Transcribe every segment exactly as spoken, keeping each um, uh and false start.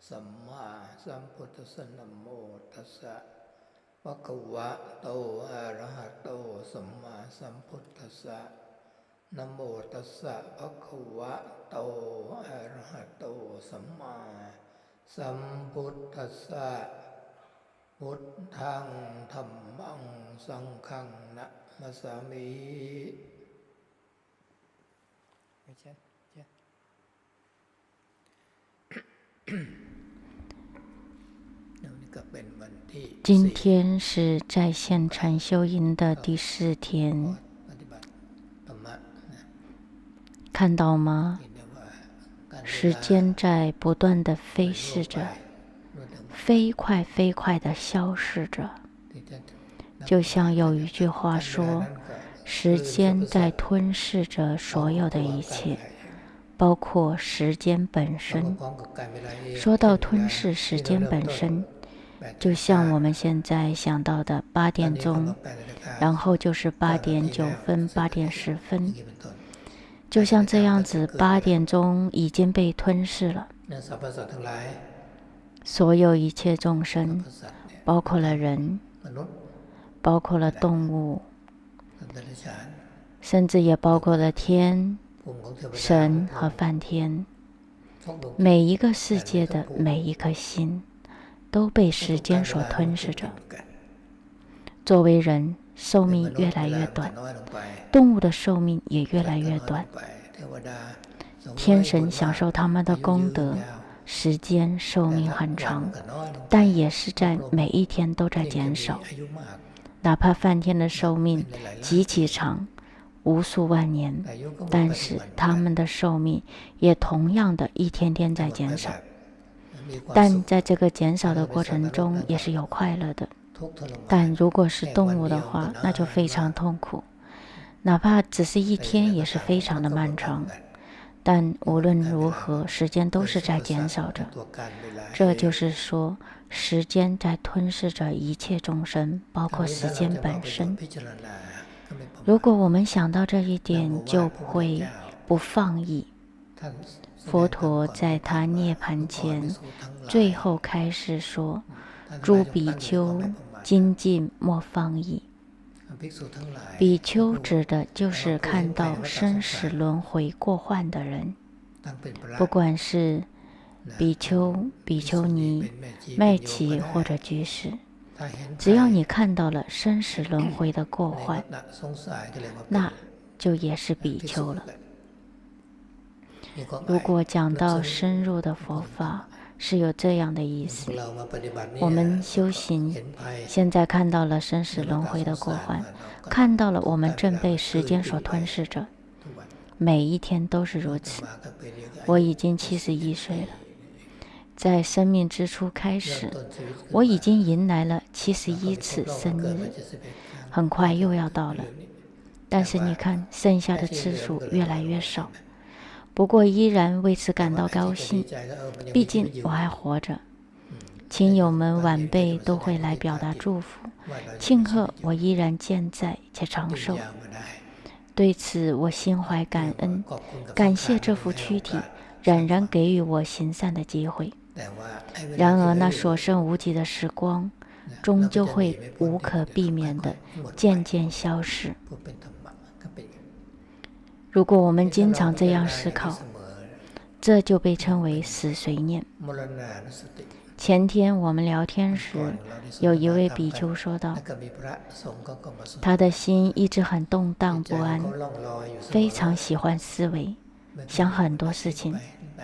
สัมมาสัมพุทธัสสะนะโมตัสสะภะคะวะโตอะระหะโตสัมมาสัมพุทธัสสะนะโมตัสสะภะคะวะโตอะระหะโตสัมมาสัมพุทธัสสะพุทธังธัมมังสังฆังนะมัสสามิ今天是在线禅修营的第四天，看到吗？时间在不断的飞逝着，飞快飞快的消逝着，就像有一句话说，时间在吞噬着所有的一切，包括时间本身。说到吞噬时间本身，就像我们现在想到的八点钟，然后就是八点九分、八点十分，就像这样子，八点钟已经被吞噬了。所有一切众生，包括了人，包括了动物，甚至也包括了天、神和梵天，每一个世界的每一颗心都被时间所吞噬着。作为人，寿命越来越短，动物的寿命也越来越短。天神享受他们的功德，时间寿命很长，但也是在每一天都在减少。哪怕梵天的寿命极其长，无数万年，但是他们的寿命也同样的一天天在减少。但在这个减少的过程中也是有快乐的，但如果是动物的话，那就非常痛苦，哪怕只是一天也是非常的漫长。但无论如何，时间都是在减少着。这就是说，时间在吞噬着一切众生，包括时间本身。如果我们想到这一点，就不会不放逸。佛陀在他涅槃前最后开示说，诸比丘精进莫放逸。比丘指的就是看到生死轮回过患的人，不管是比丘、比丘尼、麦琪或者居士，只要你看到了生死轮回的过患，那就也是比丘了。如果讲到深入的佛法，是有这样的意思，我们修行现在看到了生死轮回的过患，看到了我们正被时间所吞噬着，每一天都是如此。我已经七十一岁了，在生命之初开始，我已经迎来了七十一次生日，很快又要到了，但是你看剩下的次数越来越少，不过依然为此感到高兴，毕竟我还活着。亲友们晚辈都会来表达祝福，庆贺我依然健在且长寿。对此我心怀感恩，感谢这副躯体冉然给予我行善的机会。然而那所剩无几的时光，终究会无可避免地渐渐消逝。如果我们经常这样思考，这就被称为死随念。前天我们聊天时，有一位比丘说道，他的心一直很动荡不安，非常喜欢思维，想很多事情。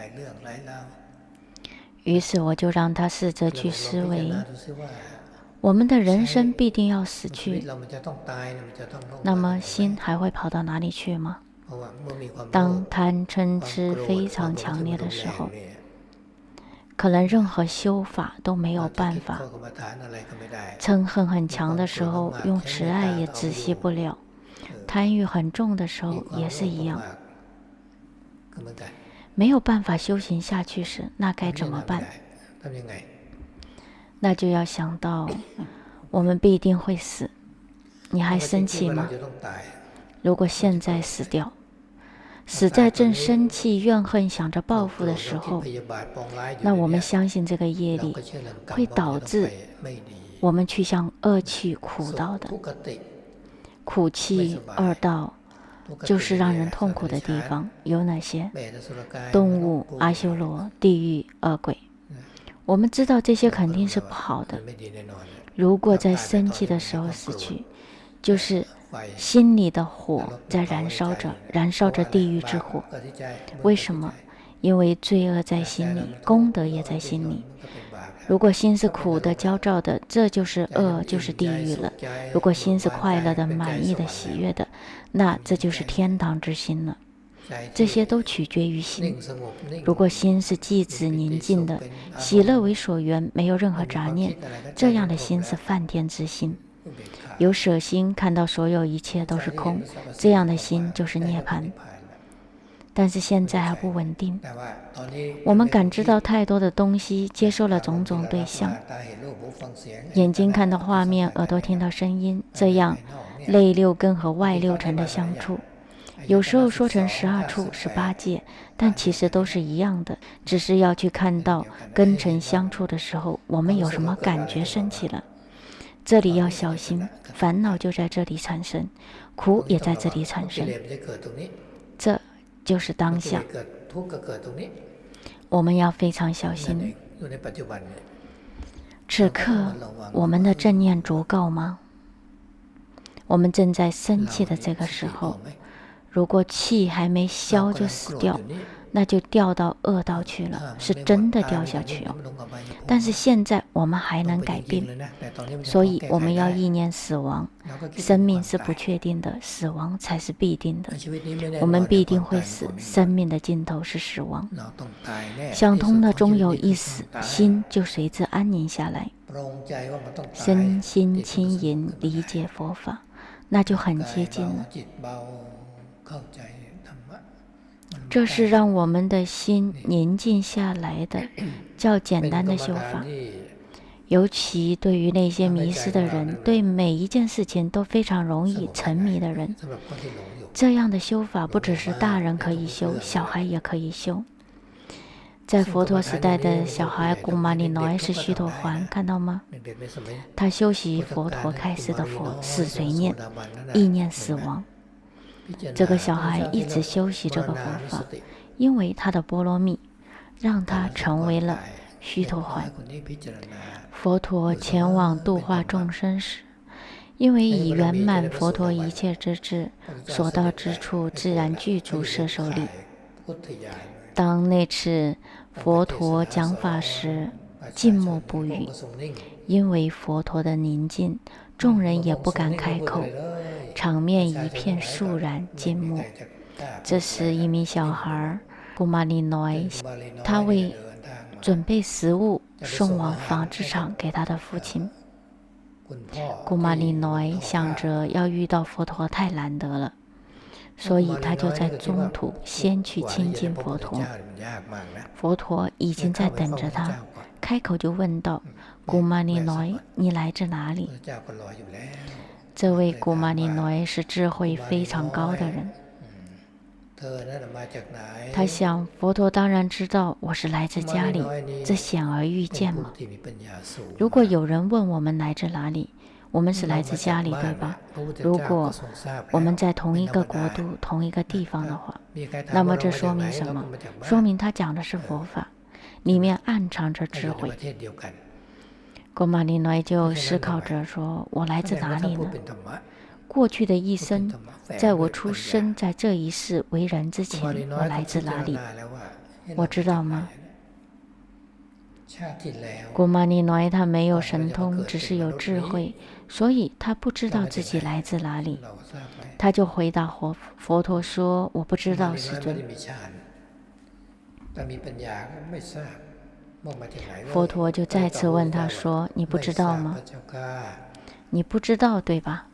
于是我就让他试着去思维，我们的人生必定要死去，那么心还会跑到哪里去吗？当贪嗔痴非常强烈的时候，可能任何修法都没有办法。嗔恨很强的时候，用慈爱也止息不了。贪欲很重的时候也是一样。没有办法修行下去时，那该怎么办？那就要想到，我们必定会死。你还生气吗？如果现在死掉， 死在正生气、怨恨、想着报复的时候，那我们相信这个业力会导致我们去向恶趣苦道的。苦气二道就是让人痛苦的地方，有哪些？动物、阿修罗、地狱、恶鬼。我们知道这些肯定是不好的。如果在生气的时候死去，就是心里的火在燃烧着，燃烧着地狱之火。为什么？因为罪恶在心里，功德也在心里。如果心是苦的、焦躁的，这就是恶，就是地狱了。如果心是快乐的、满意的、喜悦的，那这就是天堂之心了。这些都取决于心。如果心是寂止宁静的，喜乐为所缘，没有任何杂念，这样的心是梵天之心。有舍心，看到所有一切都是空，这样的心就是涅槃。但是现在还不稳定，我们感知到太多的东西，接受了种种对象，眼睛看到画面，耳朵听到声音，这样内六根和外六尘的相处，有时候说成十二处、十八界，但其实都是一样的，只是要去看到根尘相处的时候，我们有什么感觉升起了。这里要小心，烦恼就在这里产生，苦也在这里产生，这就是当下。我们要非常小心。此刻我们的正念足够吗？我们正在生气的这个时候，如果气还没消就死掉，那就掉到恶道去了，是真的掉下去哦。但是现在我们还能改变，所以我们要意念死亡。生命是不确定的，死亡才是必定的。我们必定会死，生命的尽头是死亡。想通了，终有一死，心就随之安宁下来，身心轻盈，理解佛法，那就很接近了。这是让我们的心宁静下来的较简单的修法，尤其对于那些迷失的人，对每一件事情都非常容易沉迷的人，这样的修法不只是大人可以修，小孩也可以修。在佛陀时代的小孩古玛尼诺是须陀洹，看到吗？他修习佛陀开示的佛死随念，意念死亡。这个小孩一直修习这个佛法，因为他的波罗蜜让他成为了须陀洹。佛陀前往度化众生时，因为已圆满佛陀一切之智，所到之处自然具足摄受力。当那次佛陀讲法时，静默不语，因为佛陀的宁静，众人也不敢开口，场面一片肃然静默。这时一名小孩古玛尼诺他为准备食物送往纺织厂给他的父亲。古玛尼诺想着要遇到佛陀太难得了，所以他就在中途先去亲近佛陀。佛陀已经在等着他，开口就问道：古玛尼诺，你来自哪里？这位古玛尼诺是智慧非常高的人，他想佛陀当然知道我是来自家里，这显而易见嘛。如果有人问我们来自哪里，我们是来自家里，对吧？如果我们在同一个国度、同一个地方的话，那么这说明什么？说明他讲的是佛法，里面暗藏着智慧。古玛尼诺就思考着说：我来自哪里呢？过去的一生，在我出生在这一世为人之前，我来自哪里？我知道吗？古玛尼诺他没有神通，只是有智慧，所以他不知道自己来自哪里。他就回答佛佛陀说：我不知道，世尊。佛陀就再次问他说：你不知道吗？你不知道对吧？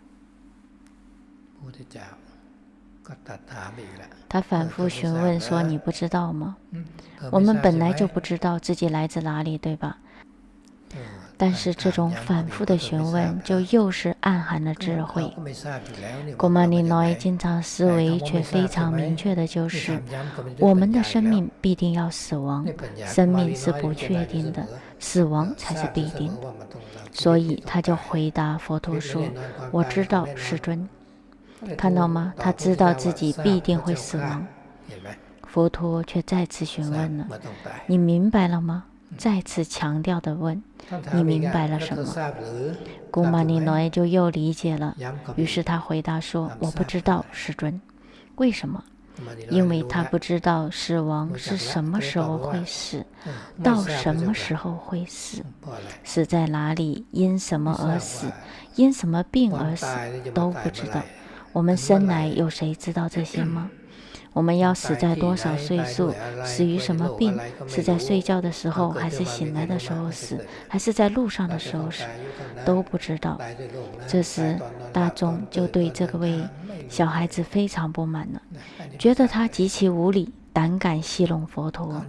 他反复询问说：你不知道吗？我们本来就不知道自己来自哪里，对吧？ 但是这种反复的询问就又是暗含了智慧。古玛尼诺经常思维却非常明确的就是，我们的生命必定要死亡，生命是不确定的，死亡才是必定的。所以他就回答佛陀说，我知道世尊。看到吗？他知道自己必定会死亡。佛陀却再次询问了，你明白了吗？再次强调的问，你明白了什么？古玛尼诺就又理解了，于是他回答说，我不知道世尊。为什么？因为他不知道死亡是什么时候会死，到什么时候会死，死在哪里，因什么而死，因什么病而死，都不知道。我们生来有谁知道这些吗？我们要死在多少岁数，死于什么病，是在睡觉的时候，还是醒来的时候死，还是在路上的时候死，都不知道。这时大众就对这个位小孩子非常不满了，觉得他极其无礼，胆敢戏弄佛陀。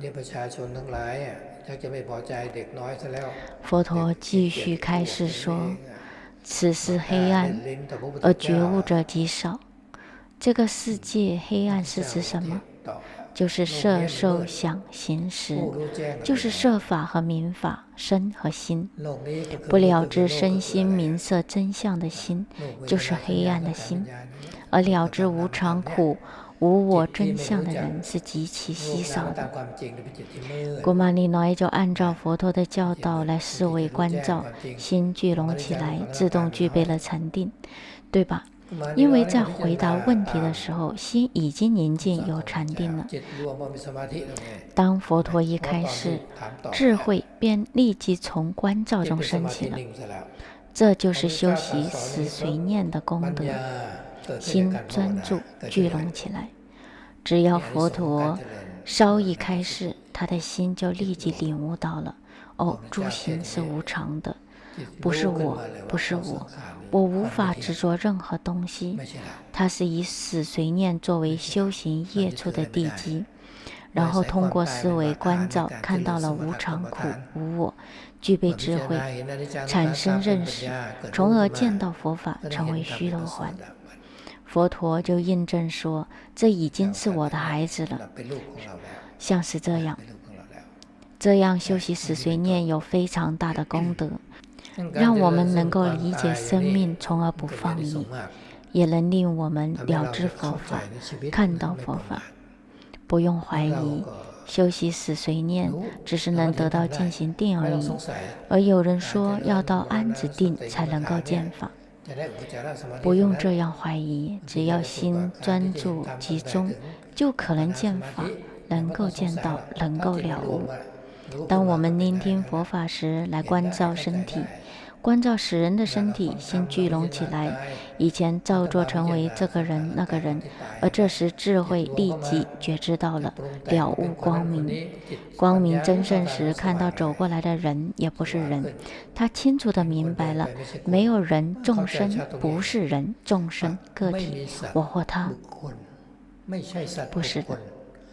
佛陀继续开示说，此是黑暗，而觉悟者极少。这个世界黑暗是指什么？就是色受想行识，就是色法和名法，身和心。不了知身心名色真相的心，就是黑暗的心。而了知无常苦无我真相的人是极其稀少的。古玛尼诺就按照佛陀的教导来思维关照，心聚拢起来，自动具备了禅定，对吧？因为在回答问题的时候，心已经宁静有禅定了。当佛陀一开示，智慧便立即从关照中升起了。这就是修习死随念的功德，心专注聚拢起来。只要佛陀稍一开示，他的心就立即领悟到了，哦，诸行是无常的，不是我，不是我，我无法执着任何东西。它是以死随念作为修行业处的地基，然后通过思维关照，看到了无常苦无我，具备智慧，产生认识，从而见到佛法成为虚陀环。佛陀就印证说，这已经是我的孩子了，像是这样。这样修习死随念有非常大的功德，让我们能够理解生命，从而不放逸，也能令我们了知佛法，看到佛法。不用怀疑，修习死随念只是能得到进行定而已。而有人说要到安止定才能够见法，不用这样怀疑，只要心专注集中，就可能见法，能够见到，能够了悟。当我们聆听佛法时，来关照身体，关照使人的身体，心聚拢起来，以前造作成为这个人那个人，而这时智慧立即觉知到了，了悟光明。光明真盛时，看到走过来的人也不是人，他清楚地明白了，没有人众生，不是人众生个体，我或他，不是的。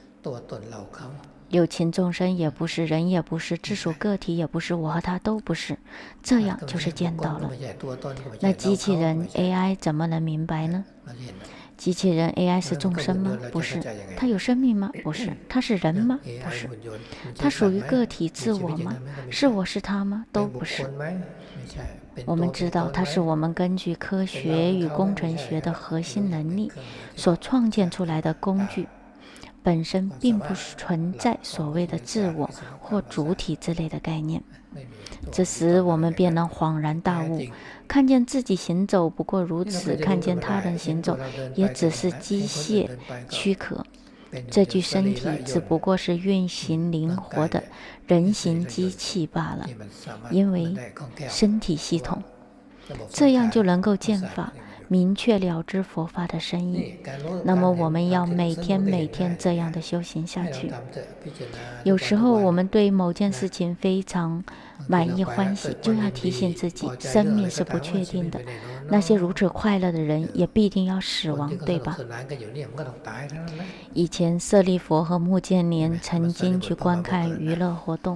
有情众生也不是，人也不是，自属个体也不是，我和他都不是，这样就是见到了。那机器人 A I 怎么能明白呢？机器人 A I 是众生吗？不是。它有生命吗？不是。它是人吗？不是。它属于个体自我吗？是我是他吗？都不是。我们知道它是我们根据科学与工程学的核心能力所创建出来的工具，本身并不存在所谓的自我或主体之类的概念。这时我们便能恍然大悟，看见自己行走不过如此，看见他人行走也只是机械躯壳，这具身体只不过是运行灵活的人形机器罢了。因为身体系统，这样就能够见法，明确了知佛法的深意。那么我们要每天每天这样的修行下去。有时候我们对某件事情非常满意欢喜，就要提醒自己，生命是不确定的，那些如此快乐的人也必定要死亡，对吧？以前舍利佛和目犍连曾经去观看娱乐活动，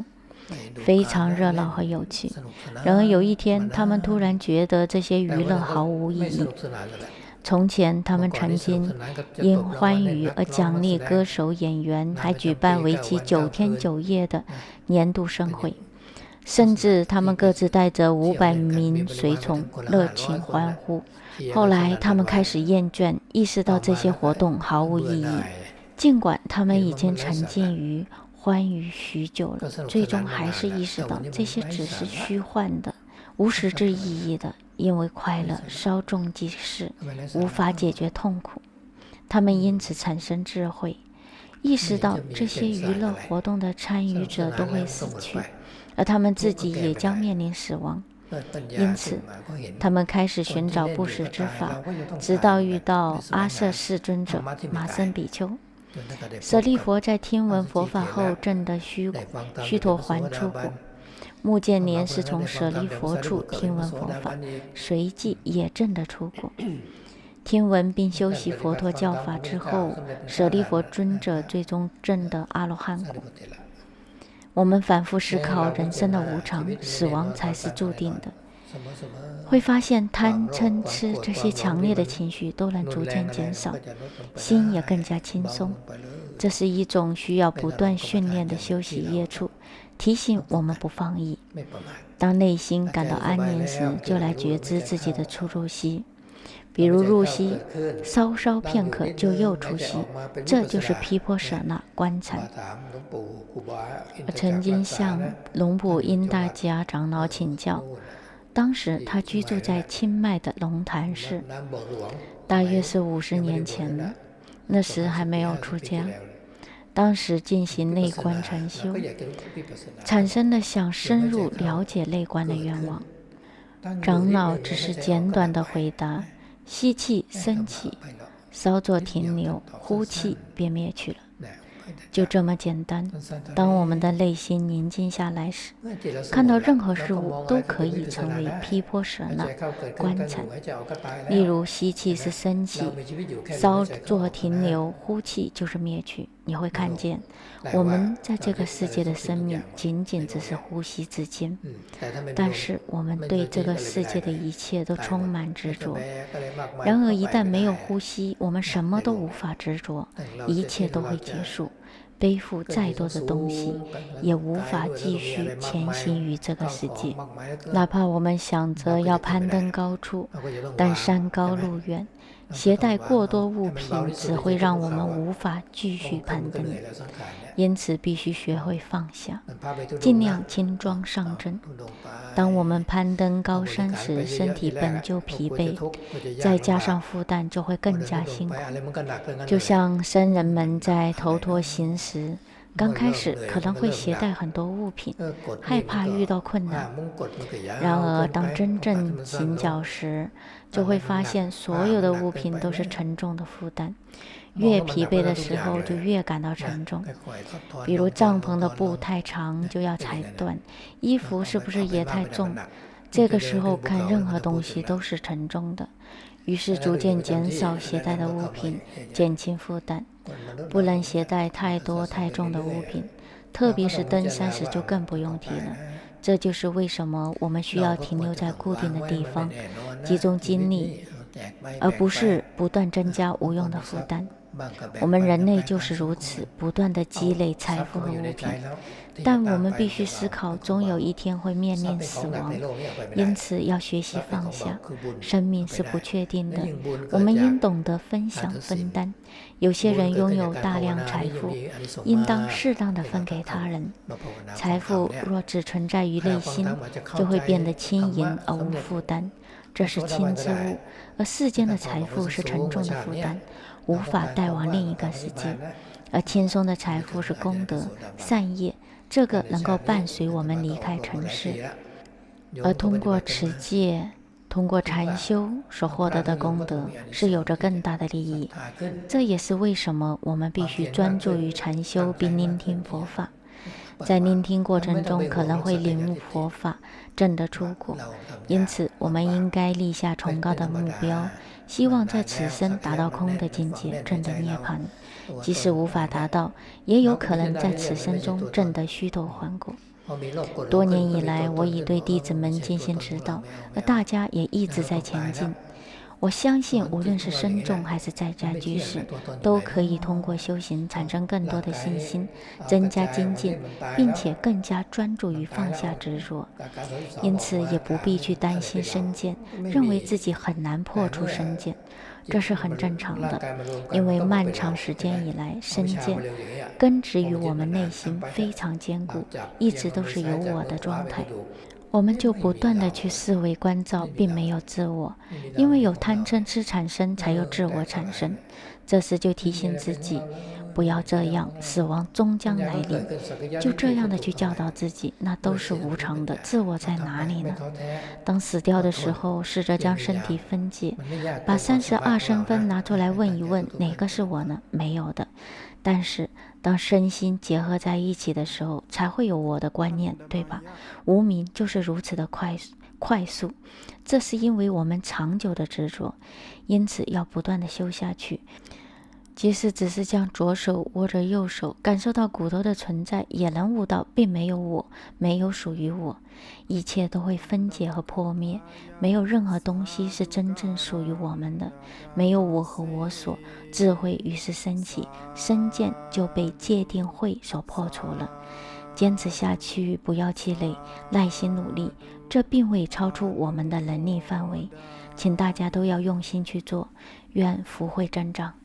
非常热闹和有趣。然而有一天，他们突然觉得这些娱乐毫无意义。从前，他们曾经因欢愉而奖励歌手、演员，还举办为期九天九夜的年度盛会，甚至他们各自带着五百名随从，热情欢呼。后来，他们开始厌倦，意识到这些活动毫无意义。尽管他们已经沉浸于欢愉许久了，最终还是意识到这些只是虚幻的、无实质意义的。因为快乐稍纵即逝，无法解决痛苦，他们因此产生智慧，意识到这些娱乐活动的参与者都会死去，而他们自己也将面临死亡。因此，他们开始寻找不死之法，直到遇到阿舍世尊者马僧比丘。舍利佛在听闻佛法后证得须须陀洹出果。目犍连是从舍利佛处听闻佛法，随即也证得出果。听闻并修习佛陀教法之后，舍利佛尊者最终证得阿罗汉果。我们反复思考人生的无常，死亡才是注定的，会发现贪嗔痴这些强烈的情绪都能逐渐减少，心也更加轻松。这是一种需要不断训练的修习业处，提醒我们不放逸。当内心感到安宁时，就来觉知自己的出入息。比如入息，稍稍片刻就又出息，这就是毗婆舍那观禅。我曾经向龙普因大家长老请教，当时他居住在清迈的龙潭寺，大约是五十年前了，那时还没有出家。当时进行内观禅修，产生了想深入了解内观的愿望。长老只是简短的回答：吸气升起，稍作停留，呼气便灭去了。就这么简单。当我们的内心宁静下来时，看到任何事物都可以成为毗婆舍那观禅。例如吸气是升起，稍作停留，呼气就是灭去。你会看见我们在这个世界的生命仅仅只是呼吸之间，但是我们对这个世界的一切都充满执着。然而一旦没有呼吸，我们什么都无法执着，一切都会结束。背负再多的东西，也无法继续前行于这个世界。哪怕我们想着要攀登高处，但山高路远，携带过多物品只会让我们无法继续攀登。因此必须学会放下，尽量轻装上阵。当我们攀登高山时，身体本就疲惫，再加上负担就会更加辛苦。就像僧人们在头陀行时，刚开始可能会携带很多物品，害怕遇到困难。然而当真正行脚时，就会发现所有的物品都是沉重的负担。越疲惫的时候就越感到沉重，比如帐篷的布太长就要裁断，衣服是不是也太重？这个时候看任何东西都是沉重的，于是逐渐减少携带的物品，减轻负担。不能携带太多太重的物品，特别是登山时就更不用提了。这就是为什么我们需要停留在固定的地方，集中精力，而不是不断增加无用的负担。我们人类就是如此，不断地积累财富和物品，但我们必须思考，终有一天会面临死亡，因此要学习放下。生命是不确定的，我们应懂得分享分担。有些人拥有大量财富，应当适当地分给他人。财富若只存在于内心，就会变得轻盈而无负担，这是轻之物，而世间的财富是沉重的负担，无法带往另一个世界。而轻松的财富是功德善业，这个能够伴随我们离开尘世。而通过持戒，通过禅修所获得的功德是有着更大的利益。这也是为什么我们必须专注于禅修并聆听佛法。在聆听过程中可能会领悟佛法，证得出果。因此我们应该立下崇高的目标，希望在此生达到空的境界，证得涅槃。即使无法达到，也有可能在此生中证得须陀洹果。 多年以来，我已对弟子们进行指导，而大家也一直在前进。我相信，无论是僧众还是在家居士，都可以通过修行产生更多的信心，增加精进，并且更加专注于放下执着。因此，也不必去担心身见，认为自己很难破除身见，这是很正常的。因为漫长时间以来，身见根植于我们内心非常坚固，一直都是有我的状态。我们就不断的去思维关照，并没有自我，因为有贪嗔痴产生，才有自我产生。这时就提醒自己，不要这样，死亡终将来临。就这样的去教导自己，那都是无常的，自我在哪里呢？当死掉的时候，试着将身体分解，把三十二身分拿出来问一问，哪个是我呢？没有的。但是当身心结合在一起的时候，才会有我的观念，对吧？无明就是如此的快速快速，这是因为我们长久的执着，因此要不断的修下去。即使只是将左手握着右手，感受到骨头的存在，也能悟到并没有我，没有属于我，一切都会分解和破灭，没有任何东西是真正属于我们的，没有我和我所，智慧于是升起，身见就被界定慧所破除了。坚持下去，不要气馁，耐心努力，这并未超出我们的能力范围，请大家都要用心去做，愿福慧增长。